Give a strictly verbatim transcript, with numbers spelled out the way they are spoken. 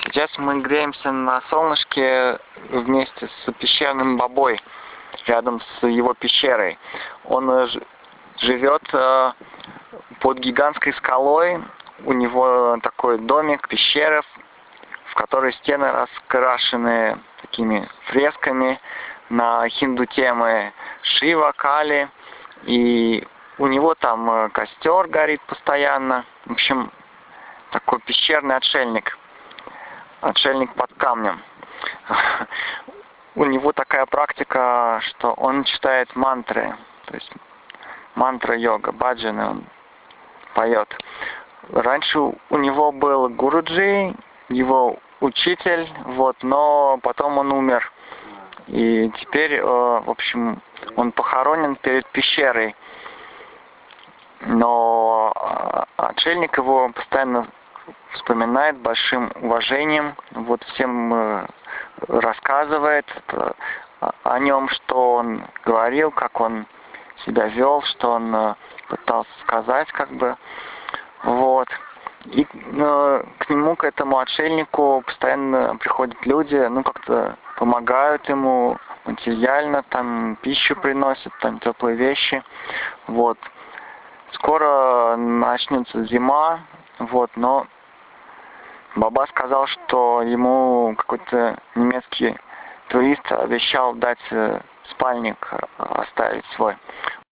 Сейчас мы греемся на солнышке вместе с пещерным бабой, рядом с его пещерой. Он живет под гигантской скалой, у него такой домик, пещера, в которой стены раскрашены такими фресками на хинду темы Шива, Кали, и у него там костер горит постоянно. В общем, такой пещерный отшельник. Отшельник под камнем. У него такая практика, что он читает мантры, то есть мантра-йога, баджаны он поет. Раньше у него был гуруджи, его учитель, вот, но потом он умер. И теперь, в общем, он похоронен перед пещерой. Но отшельник его постоянно вспоминает большим уважением, вот всем рассказывает о нем, что он говорил, как он себя вел, что он пытался сказать, как бы, вот. И э, к нему, к этому отшельнику постоянно приходят люди, ну, как-то помогают ему материально, там, пищу приносят, там, теплые вещи, вот. Скоро начнется зима, вот, но Баба сказал, что ему какой-то немецкий турист обещал дать спальник, оставить свой.